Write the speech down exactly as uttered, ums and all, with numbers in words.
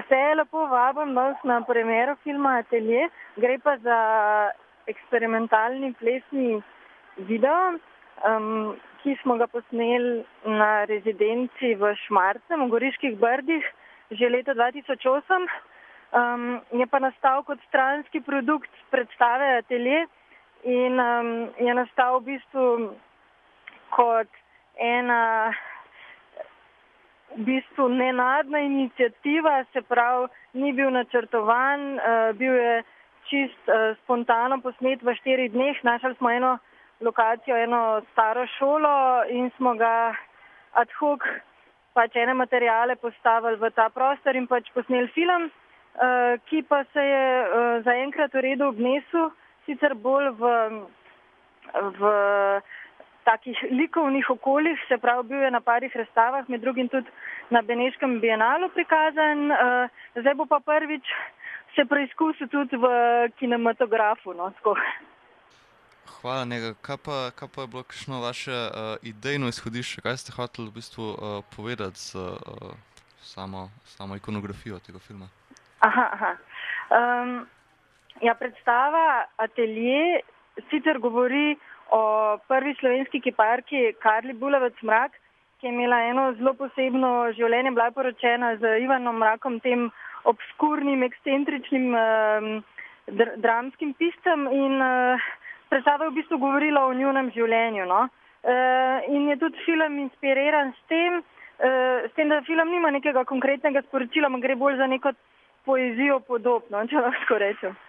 Vse lepo vabim danes na premiero filma Atelje. Gre pa za eksperimentalni plesni video, um, ki smo ga posneli na rezidenci v Šmartnem, v Goriških Brdih, že leta dva tisoč osem. Um, je pa nastal kot stranski produkt predstave Atelje in um, je nastal v bistvu kot ena v bistvu nenadna iniciativa, se pravi, ni bil načrtovan, uh, bil je čist uh, spontano posnet v štirih dneh. Našli smo eno lokacijo, eno staro šolo in smo ga ad hoc pač ene materijale postavili v ta prostor in pač posneli film, uh, ki pa se je uh, zaenkrat v redu obnesel, sicer bolj v, v takih likovnih okoljih, se pravi, bil je na parih razstavah, med drugim tudi na Beneškem bienalu prikazan, uh, zdaj bo pa prvič se preizkusil tudi v kinematografu. No, Hvala, Nega. Kaj pa, kaj pa je bilo kakšno vaše uh, idejno izhodišče? Kaj ste hoteli v bistvu uh, povedati z uh, samo, samo ikonografijo tega filma? Aha, aha. Um, ja, predstava Atelje sicer govori o prvi slovenski kiparki Karli Bulovec-Mrak, ki je imela eno zelo posebno življenje, bila je poročena z Ivanom Mrakom, tem obskurnim, ekscentričnim um, dr dramskim piscem in uh, predstava je v bistvu govorila o njunem življenju. No? Uh, in je tudi film inspiriran s tem, uh, s tem, da film nima nekega konkretnega sporočila, ampak gre bolj za neko poezijo podobno, če lahko rečem.